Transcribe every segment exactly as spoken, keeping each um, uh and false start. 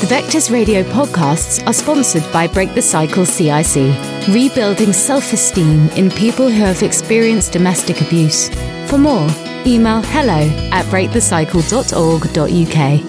Vectors Radio podcasts are sponsored by Break the Cycle C I C, rebuilding self-esteem in people who have experienced domestic abuse. For more, email hello at break the cycle dot org dot U K.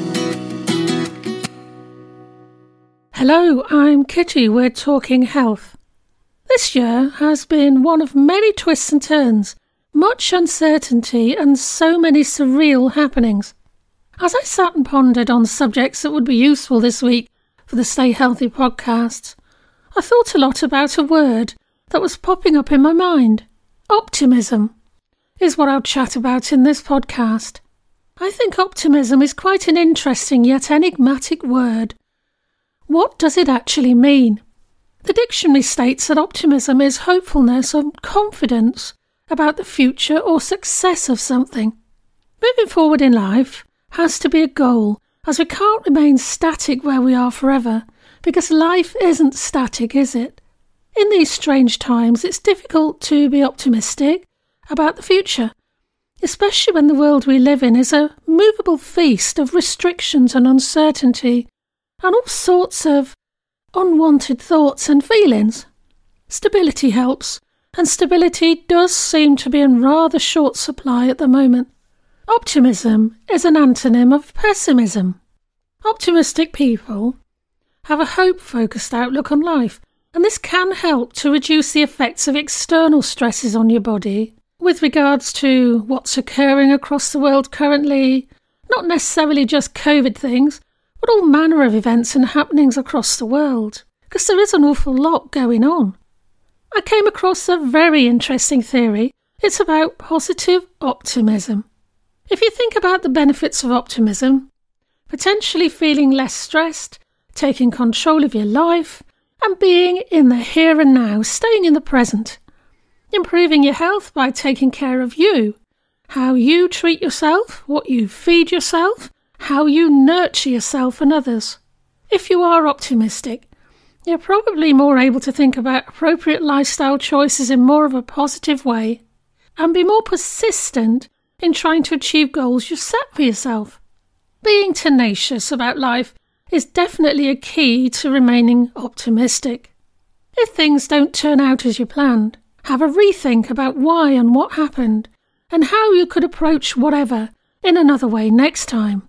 Hello, I'm Kitty. We're talking health. This year has been one of many twists and turns, much uncertainty and so many surreal happenings. As I sat and pondered on subjects that would be useful this week for the Stay Healthy podcast, I thought a lot about a word that was popping up in my mind. Optimism is what I'll chat about in this podcast. I think optimism is quite an interesting yet enigmatic word. What does it actually mean? The dictionary states that optimism is hopefulness or confidence about the future or success of something. Moving forward in life has to be a goal, as we can't remain static where we are forever, because life isn't static, is it? In these strange times, it's difficult to be optimistic about the future, especially when the world we live in is a movable feast of restrictions and uncertainty, and all sorts of unwanted thoughts and feelings. Stability helps, and stability does seem to be in rather short supply at the moment. Optimism is an antonym of pessimism. Optimistic people have a hope-focused outlook on life, and this can help to reduce the effects of external stresses on your body with regards to what's occurring across the world currently, not necessarily just COVID things, but all manner of events and happenings across the world, because there is an awful lot going on. I came across a very interesting theory. It's about positive optimism. If you think about the benefits of optimism, potentially feeling less stressed, taking control of your life, and being in the here and now, staying in the present, improving your health by taking care of you, how you treat yourself, what you feed yourself, how you nurture yourself and others. If you are optimistic, you're probably more able to think about appropriate lifestyle choices in more of a positive way and be more persistent in trying to achieve goals you've set for yourself. Being tenacious about life is definitely a key to remaining optimistic. If things don't turn out as you planned, have a rethink about why and what happened and how you could approach whatever in another way next time.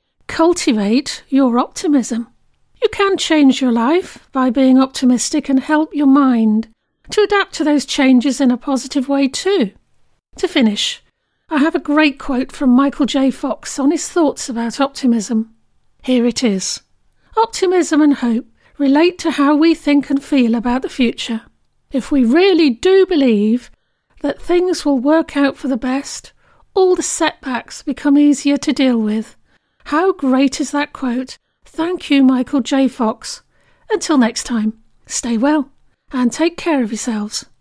Cultivate your optimism. You can change your life by being optimistic and help your mind to adapt to those changes in a positive way too. To finish, I have a great quote from Michael J. Fox on his thoughts about optimism. Here it is. Optimism and hope relate to how we think and feel about the future. If we really do believe that things will work out for the best, all the setbacks become easier to deal with. How great is that quote? Thank you, Michael J. Fox. Until next time, stay well and take care of yourselves.